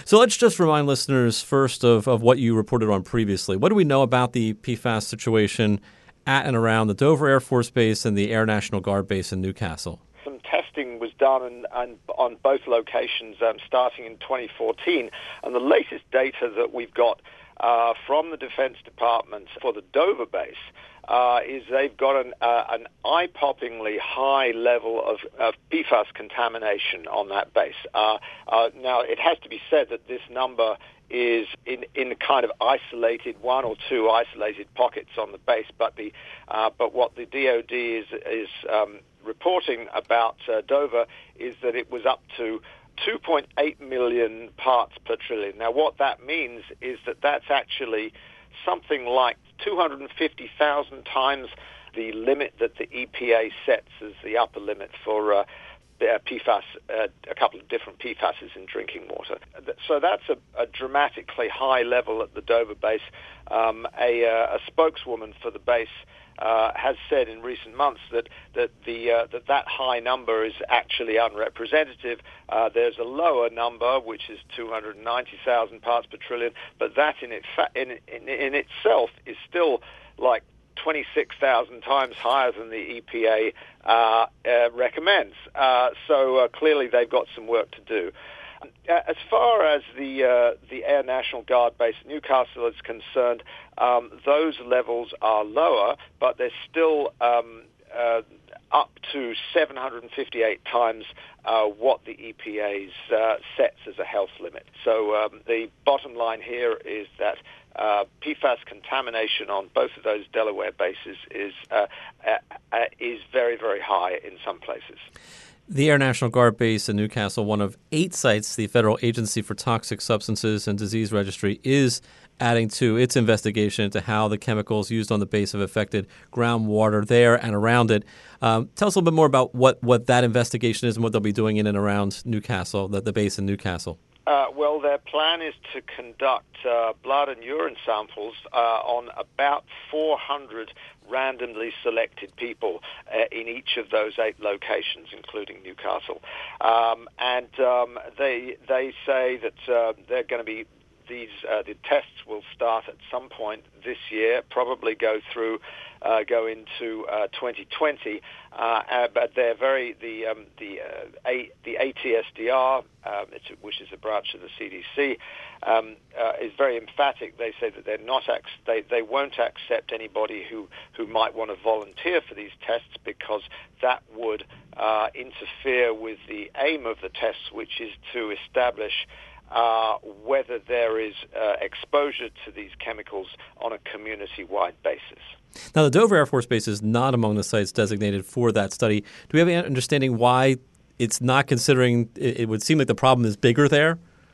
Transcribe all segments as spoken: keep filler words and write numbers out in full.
So let's just remind listeners first of, of what you reported on previously. What do we know about the P FAS situation at and around the Dover Air Force Base and the Air National Guard Base in Newcastle? Some testing was done on, on, on both locations um, starting in twenty fourteen, and the latest data that we've got uh, from the Defense Department for the Dover base uh, is they've got an, uh, an eye-poppingly high level of, of P FAS contamination on that base. Uh, uh, now, it has to be said that this number is in in kind of isolated one or two isolated pockets on the base, but the uh, but what the D O D is is um, reporting about uh, Dover is that it was up to two point eight million parts per trillion. Now, what that means is that that's actually something like two hundred fifty thousand times the limit that the E P A sets as the upper limit for uh, Uh, P FAS, uh, a couple of different P FASs in drinking water. So that's a, a dramatically high level at the Dover base. Um, a, uh, a spokeswoman for the base uh, has said in recent months that that the uh, that that high number is actually unrepresentative. Uh, there's a lower number, which is two hundred ninety thousand parts per trillion, but that in, it fa- in, in, in itself is still like twenty-six thousand times higher than the E P A uh, uh, recommends. Uh, so uh, clearly they've got some work to do. Uh, as far as the uh, the Air National Guard base at Newcastle is concerned, um, those levels are lower, but they're still um, uh, up to seven hundred fifty-eight times uh, what the E P A's uh, sets as a health limit. So um, the bottom line here is that Uh, P FAS contamination on both of those Delaware bases is uh, uh, uh, is very, very high in some places. The Air National Guard Base in Newcastle, one of eight sites the Federal Agency for Toxic Substances and Disease Registry is adding to its investigation into how the chemicals used on the base have affected groundwater there and around it. Um, tell us a little bit more about what, what that investigation is and what they'll be doing in and around Newcastle, the, the base in Newcastle. Uh, well, their plan is to conduct uh, blood and urine samples uh, on about four hundred randomly selected people uh, in each of those eight locations, including Newcastle. Um, and um, they they say that uh, they're going to be these uh, the tests will start at some point this year, probably go through, uh, go into uh, twenty twenty. Uh, uh, but they're very the um, the uh, A, the A T S D R, um, it's, which is a branch of the C D C, um, uh, is very emphatic. They say that they're not ac- they they won't accept anybody who who might want to volunteer for these tests because that would uh, interfere with the aim of the tests, which is to establish Uh, whether there is uh, exposure to these chemicals on a community-wide basis. Now, the Dover Air Force Base is not among the sites designated for that study. Do we have any understanding why it's not considering – it would seem like the problem is bigger there?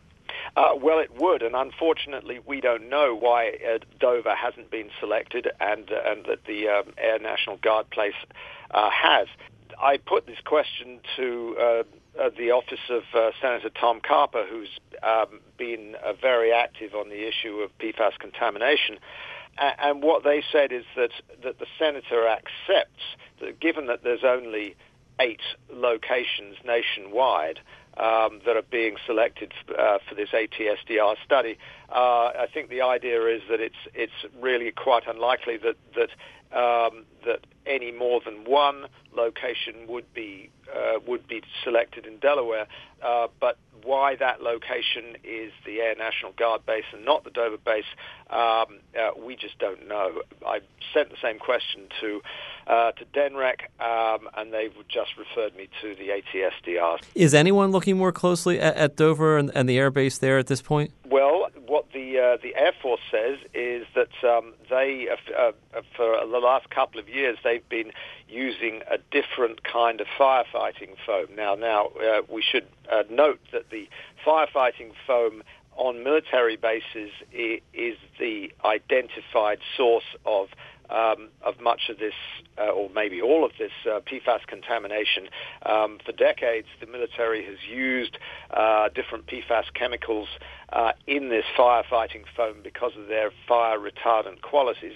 Uh, well, it would, and unfortunately we don't know why uh, Dover hasn't been selected and, uh, and that the um, Air National Guard place uh, has. I put this question to uh, uh, the office of uh, Senator Tom Carper, who's um, been uh, very active on the issue of P FAS contamination. A- and what they said is that, that the senator accepts that given that there's only eight locations nationwide um, that are being selected uh, for this A T S D R study, uh, I think the idea is that it's it's really quite unlikely that that um, that any more than one location would be uh, would be selected in Delaware, uh, but why that location is the Air National Guard base and not the Dover base, um, uh, we just don't know. I sent the same question to uh, to D N R E C, um, and they've just referred me to the A T S D R. Is anyone looking more closely at, at Dover and, and the air base there at this point? Well, what the uh, the Air Force says is that um, they, uh, uh, for the last couple of years, they've been using a different kind of firefighting foam. Now, now uh, we should uh, note that the firefighting foam on military bases is the identified source of um, of much of this, uh, or maybe all of this uh, P FAS contamination. Um, for decades, the military has used uh, different P FAS chemicals uh, in this firefighting foam because of their fire retardant qualities.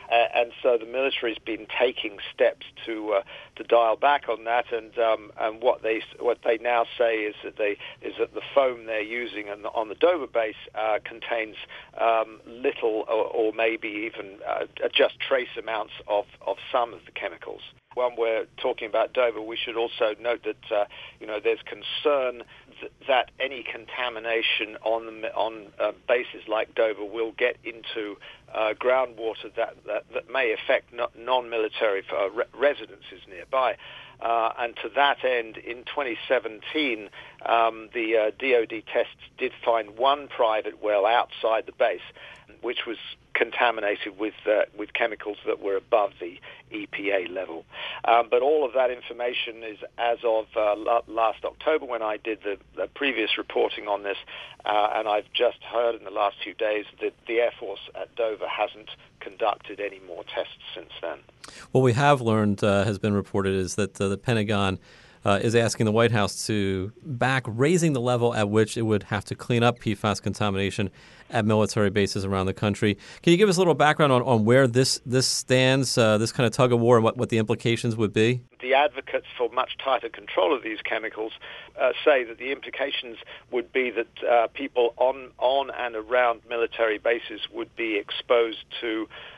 Uh, and so the military's been taking steps to uh, to dial back on that. And um, and what they what they now say is that they is that the foam they're using on the, on the Dover base uh, contains um, little or, or maybe even uh, just trace amounts of, of some of the chemicals. When we're talking about Dover, we should also note that uh, you know there's concern th- that any contamination on the, on uh, bases like Dover will get into uh, groundwater that, that that may affect no- non-military uh, re- residences nearby. Uh, and to that end, in twenty seventeen, um, the uh, D O D tests did find one private well outside the base, which was contaminated with uh, with chemicals that were above the E P A level. Um, but all of that information is as of uh, la- last October when I did the, the previous reporting on this, uh, and I've just heard in the last few days that the Air Force at Dover hasn't conducted any more tests since then. What we have learned uh, has been reported is that uh, the Pentagon Uh, is asking the White House to back raising the level at which it would have to clean up P FAS contamination at military bases around the country. Can you give us a little background on, on where this this stands, uh, this kind of tug of war, and what, what the implications would be? The advocates for much tighter control of these chemicals uh, say that the implications would be that uh, people on, on and around military bases would be exposed to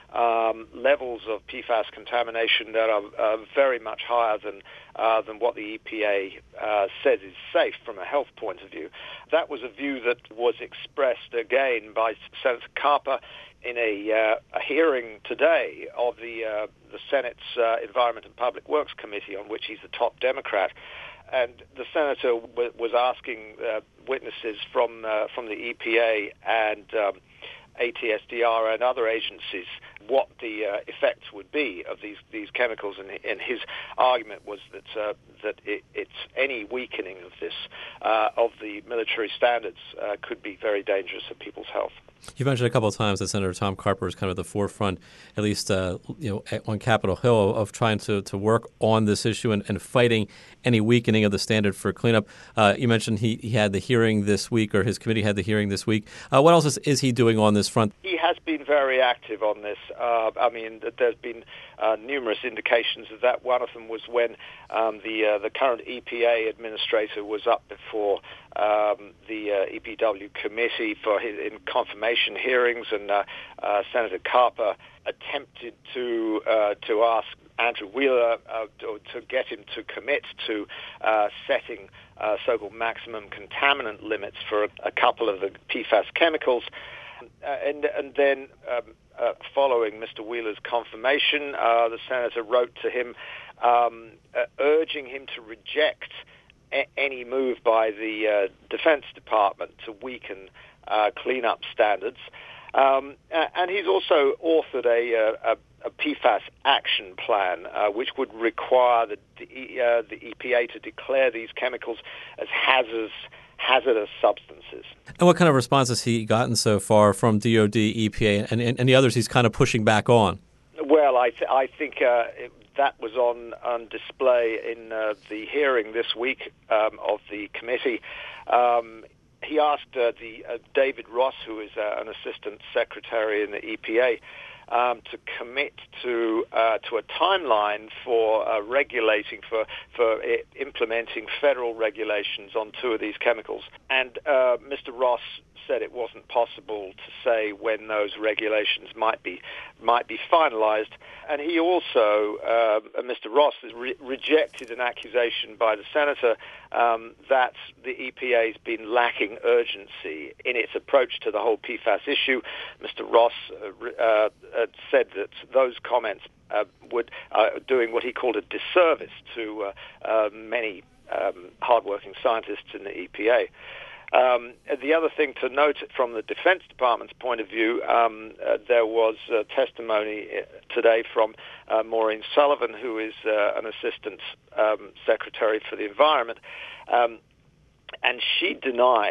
Um, levels of P FAS contamination that are uh, very much higher than uh, than what the E P A uh, says is safe from a health point of view. That was a view that was expressed again by Senator Carper in a, uh, a hearing today of the uh, the Senate's uh, Environment and Public Works Committee, on which he's the top Democrat. And the senator w- was asking uh, witnesses from uh, from the E P A and um, A T S D R and other agencies what the uh, effects would be of these, these chemicals, and, and his argument was that uh, that it, it's any weakening of this uh, of the military standards uh, could be very dangerous for people's health. You mentioned a couple of times that Senator Tom Carper is kind of at the forefront, at least uh, you know, on Capitol Hill, of trying to, to work on this issue and, and fighting any weakening of the standard for cleanup. Uh, you mentioned he, he had the hearing this week, or his committee had the hearing this week. Uh, what else is, is he doing on this front? He has been very active on this. Uh, I mean, there's been uh, numerous indications of that. One of them was when um, the uh, the current E P A administrator was up before um, the uh, E P W committee for his in confirmation hearings, and uh, uh, Senator Carper attempted to uh, to ask Andrew Wheeler uh, to, to get him to commit to uh, setting uh, so-called maximum contaminant limits for a, a couple of the P FAS chemicals. Uh, and and then um, uh, following Mister Wheeler's confirmation, uh, the senator wrote to him um, uh, urging him to reject a- any move by the uh, Defense Department to weaken uh, cleanup standards. Um, and he's also authored a, a, a P FAS action plan, uh, which would require the, the, uh, the E P A to declare these chemicals as hazardous hazardous substances. And what kind of response has he gotten so far from D O D, E P A, and, and, and the others he's kind of pushing back on? Well, I, th- I think uh, it, that was on, on display in uh, the hearing this week um, of the committee. Um, he asked uh, the uh, David Ross, who is uh, an assistant secretary in the E P A, Um, to commit to uh, to a timeline for uh, regulating for for I- implementing federal regulations on two of these chemicals. And uh, Mister Ross said it wasn't possible to say when those regulations might be might be finalized. And he also, uh, Mister Ross, has re- rejected an accusation by the senator um, that the E P A has been lacking urgency in its approach to the whole P FAS issue. Mister Ross uh, uh, uh, said that those comments uh, would uh, doing what he called a disservice to uh, uh, many um, hardworking scientists in the E P A. Um, the other thing to note from the Defense Department's point of view, um, uh, there was uh, testimony today from uh, Maureen Sullivan, who is uh, an Assistant um, Secretary for the Environment, um, and she denied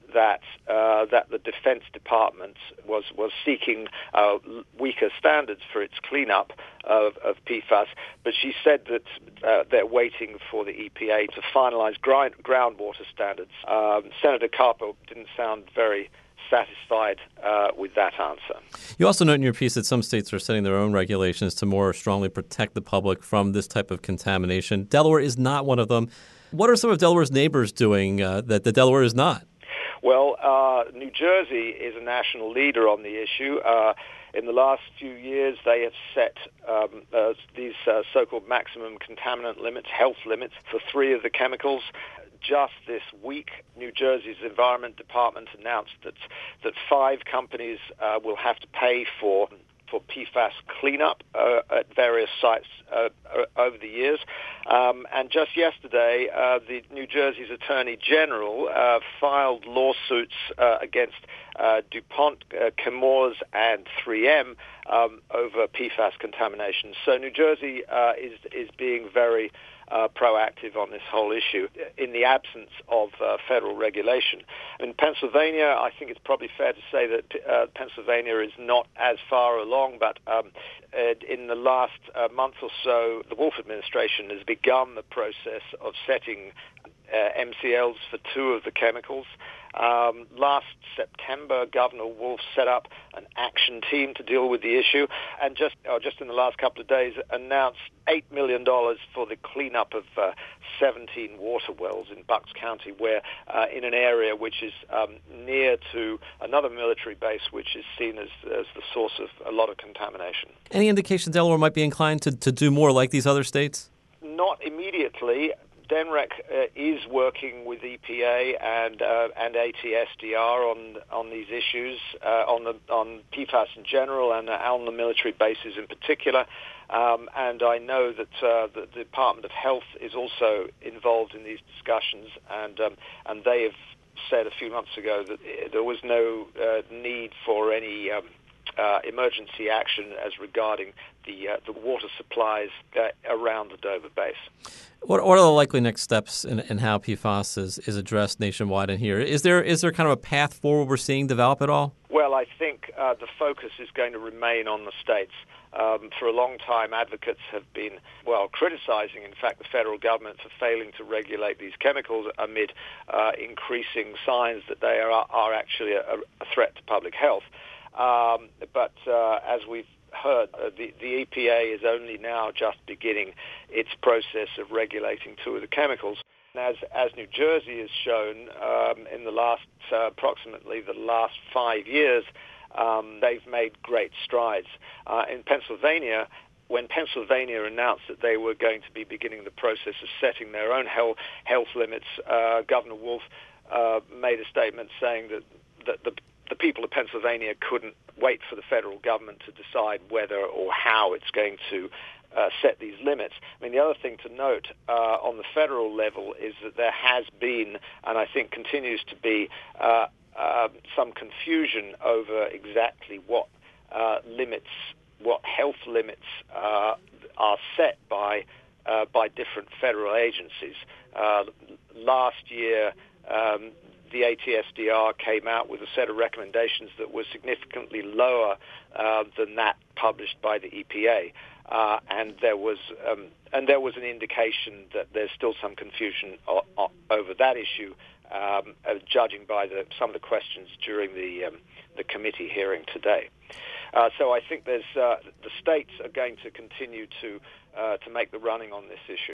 that uh, that the Defense Department was was seeking uh, weaker standards for its cleanup of, of P FAS, but she said that uh, they're waiting for the E P A to finalize grind, groundwater standards. Um, Senator Carper didn't sound very satisfied uh, with that answer. You also note in your piece that some states are setting their own regulations to more strongly protect the public from this type of contamination. Delaware is not one of them. What are some of Delaware's neighbors doing uh, that, that Delaware is not? Well, uh, New Jersey is a national leader on the issue. Uh, in the last few years, they have set um, uh, these uh, so-called maximum contaminant limits, health limits, for three of the chemicals. Just this week, New Jersey's Environment Department announced that that five companies uh, will have to pay for for P FAS cleanup uh, at various sites uh, over the years. Um, and just yesterday, uh, the New Jersey's Attorney General uh, filed lawsuits uh, against uh, DuPont, uh, Chemours, and three M um, over P FAS contamination. So New Jersey uh, is is being very Uh, proactive on this whole issue in the absence of uh, federal regulation. In Pennsylvania, I think it's probably fair to say that uh, Pennsylvania is not as far along, but um, in the last uh, month or so, the Wolf administration has begun the process of setting uh, M C Ls for two of the chemicals. Um, last September, Governor Wolf set up an action team to deal with the issue, and just uh, just in the last couple of days announced eight million dollars for the cleanup of uh, seventeen water wells in Bucks County, where uh, in an area which is um, near to another military base, which is seen as, as the source of a lot of contamination. Any indication Delaware might be inclined to, to do more like these other states? Not immediately. D N R E C uh, is working with E P A and uh, and A T S D R on on these issues, uh, on the on P FAS in general and uh, on the military bases in particular. Um, and I know that uh, the Department of Health is also involved in these discussions, and um, and they have said a few months ago that there was no uh, need for any um, uh, emergency action as regarding the uh, the water supplies uh, around the Dover base. What, what are the likely next steps in, in how P FAS is, is addressed nationwide and here? Is there is there kind of a path forward we're seeing develop at all? Well, I think uh, the focus is going to remain on the states. Um, for a long time, advocates have been, well, criticizing, in fact, the federal government for failing to regulate these chemicals amid uh, increasing signs that they are, are actually a, a threat to public health. Um, but uh, as we've heard, uh, the, the E P A is only now just beginning its process of regulating two of the chemicals. As, as New Jersey has shown um, in the last, uh, approximately the last five years, um, they've made great strides. Uh, in Pennsylvania, when Pennsylvania announced that they were going to be beginning the process of setting their own health, health limits, uh, Governor Wolf uh, made a statement saying that, that the the people of Pennsylvania couldn't wait for the federal government to decide whether or how it's going to uh, set these limits. I mean, the other thing to note uh, on the federal level is that there has been, and I think continues to be, uh, uh, some confusion over exactly what uh, limits, what health limits uh, are set by uh, by different federal agencies. Uh, last year, um, the A T S D R came out with a set of recommendations that were significantly lower uh, than that published by the E P A, uh, and there was um, and there was an indication that there's still some confusion o- o- over that issue, um, uh, judging by the, some of the questions during the um, the committee hearing today. Uh, so I think there's uh, the states are going to continue to uh, to make the running on this issue.